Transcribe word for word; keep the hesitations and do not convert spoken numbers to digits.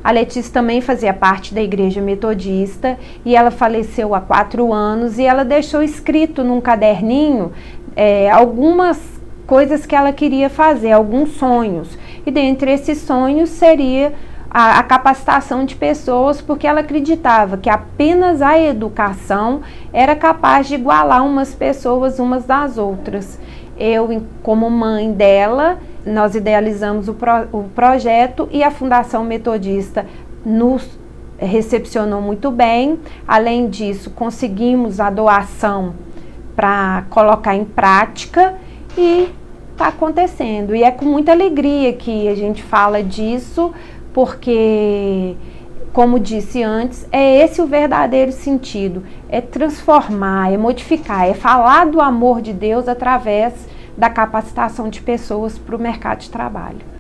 A Letícia também fazia parte da Igreja Metodista e ela faleceu há quatro anos e ela deixou escrito num caderninho é, algumas coisas que ela queria fazer, alguns sonhos. E dentre esses sonhos seria a, a capacitação de pessoas, porque ela acreditava que apenas a educação era capaz de igualar umas pessoas umas das outras. Eu, como mãe dela, nós idealizamos o, pro, o projeto e a Fundação Metodista nos recepcionou muito bem. Além disso, conseguimos a doação para colocar em prática e está acontecendo. E é com muita alegria que a gente fala disso, porque, como disse antes, é esse o verdadeiro sentido, é transformar, é modificar, é falar do amor de Deus através da capacitação de pessoas para o mercado de trabalho.